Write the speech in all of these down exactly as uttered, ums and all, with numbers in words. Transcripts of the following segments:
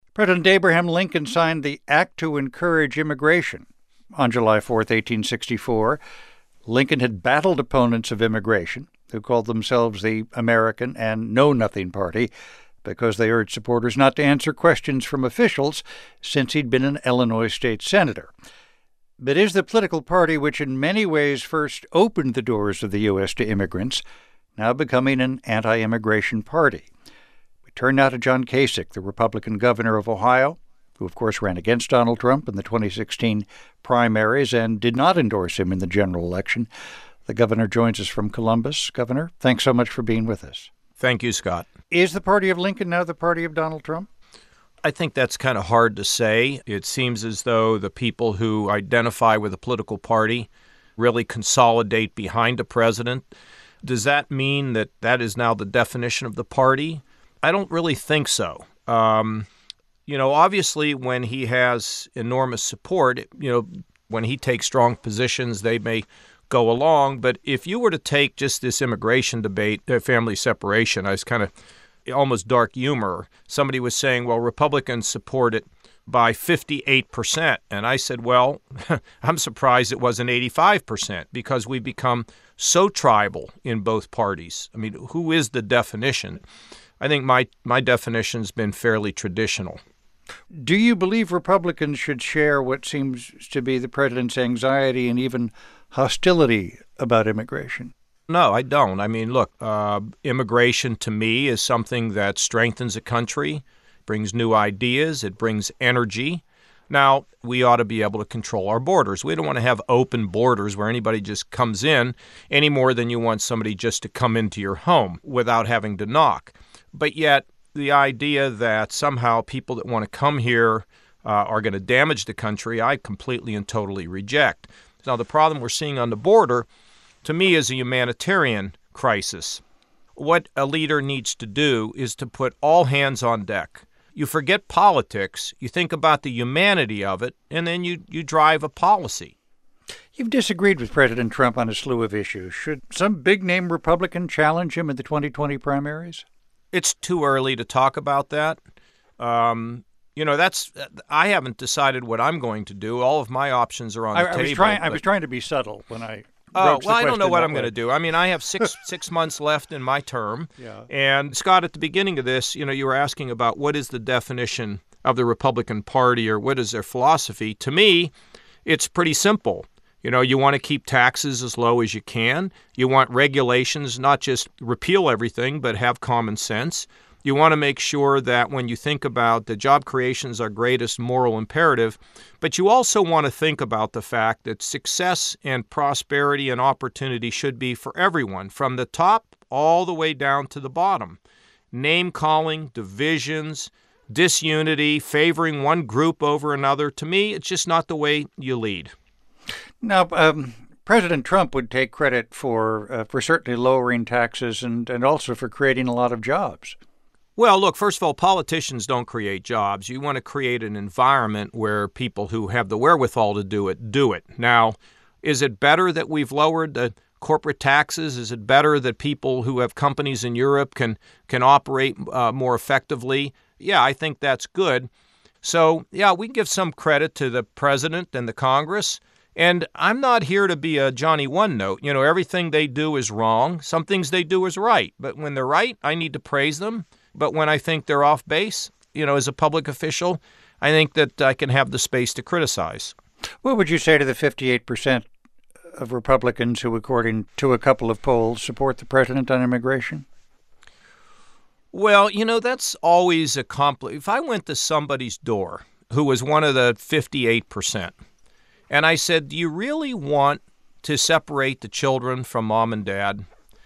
President Abraham Lincoln signed the Act to Encourage Immigration on July fourth, eighteen sixty-four. Lincoln had battled opponents of immigration who called themselves the American and Know Nothing Party because they urged supporters not to answer questions from officials since he'd been an Illinois state senator. But is the political party which in many ways first opened the doors of the U S to immigrants now becoming an anti-immigration party? We turn now to John Kasich, the Republican governor of Ohio, who of course ran against Donald Trump in the twenty sixteen primaries and did not endorse him in the general election. The governor joins us from Columbus. Governor, thanks so much for being with us. Thank you, Scott. Is the party of Lincoln now the party of Donald Trump? I think that's kind of hard to say. It seems as though the people who identify with a political party really consolidate behind a president. Does that mean that that is now the definition of the party? I don't really think so. Um, you know, obviously, when he has enormous support, you know, when he takes strong positions, they may go along. But if you were to take just this immigration debate, uh, family separation, I was kind of almost dark humor. Somebody was saying, well, Republicans support it by fifty-eight percent. And I said, well, I'm surprised it wasn't eighty-five percent because we've become so tribal in both parties. I mean, who is the definition? I think my, my definition's been fairly traditional. Do you believe Republicans should share what seems to be the president's anxiety and even hostility about immigration? No, I don't. I mean, look, uh, immigration to me is something that strengthens a country, brings new ideas, it brings energy. Now, we ought to be able to control our borders. We don't want to have open borders where anybody just comes in any more than you want somebody just to come into your home without having to knock. But yet, the idea that somehow people that want to come here uh, are going to damage the country, I completely and totally reject. Now, the problem we're seeing on the border, to me, is a humanitarian crisis. What a leader needs to do is to put all hands on deck. You forget politics, you think about the humanity of it, and then you, you drive a policy. You've disagreed with President Trump on a slew of issues. Should some big-name Republican challenge him in the twenty twenty primaries? It's too early to talk about that. Um, you know, that's I haven't decided what I'm going to do. All of my options are on the I, I table. Was trying, but... I was trying to be subtle when I Oh, well, I don't know what I'm going to do. I mean, I have six six months left in my term. Yeah. And, Scott, at the beginning of this, you know, you were asking about what is the definition of the Republican Party or what is their philosophy. To me, it's pretty simple. You know, you want to keep taxes as low as you can. You want regulations, not just repeal everything, but have common sense. You want to make sure that when you think about the job creation is our greatest moral imperative, but you also want to think about the fact that success and prosperity and opportunity should be for everyone, from the top all the way down to the bottom. Name-calling, divisions, disunity, favoring one group over another, to me, it's just not the way you lead. Now, um, President Trump would take credit for uh, for certainly lowering taxes and, and also for creating a lot of jobs. Well, look, first of all, politicians don't create jobs. You want to create an environment where people who have the wherewithal to do it, do it. Now, is it better that we've lowered the corporate taxes? Is it better that people who have companies in Europe can, can operate uh, more effectively? Yeah, I think that's good. So, yeah, we can give some credit to the president and the Congress. And I'm not here to be a Johnny One Note. You know, everything they do is wrong. Some things they do is right. But when they're right, I need to praise them. But when I think they're off base, you know, as a public official, I think that I can have the space to criticize. What would you say to the fifty-eight percent of Republicans who, according to a couple of polls, support the president on immigration? Well, you know, that's always a compli- If I went to somebody's door who was one of the fifty-eight percent, and I said, do you really want to separate the children from mom and dad?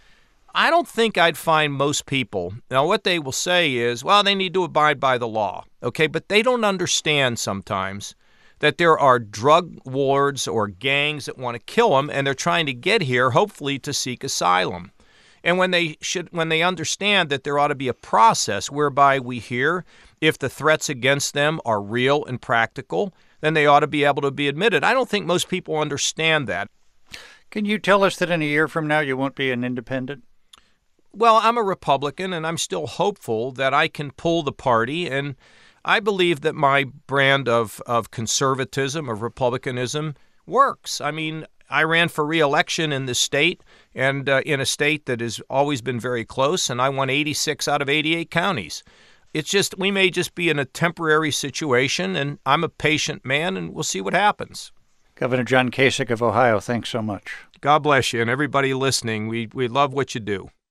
I don't think I'd find most people. Now, what they will say is, well, they need to abide by the law. Okay, but they don't understand sometimes that there are drug lords or gangs that want to kill them, and they're trying to get here, hopefully, to seek asylum. And when they should, when they understand that there ought to be a process whereby we hear if the threats against them are real and practical, then they ought to be able to be admitted. I don't think most people understand that. Can you tell us that in a year from now you won't be an independent? Well, I'm a Republican, and I'm still hopeful that I can pull the party, and I believe that my brand of, of conservatism, of republicanism, works. I mean, I ran for re-election in this state, and uh, in a state that has always been very close, and I won eighty-six out of eighty-eight counties. It's just, we may just be in a temporary situation, and I'm a patient man, and we'll see what happens. Governor John Kasich of Ohio, thanks so much. God bless you, and everybody listening, we, we love what you do.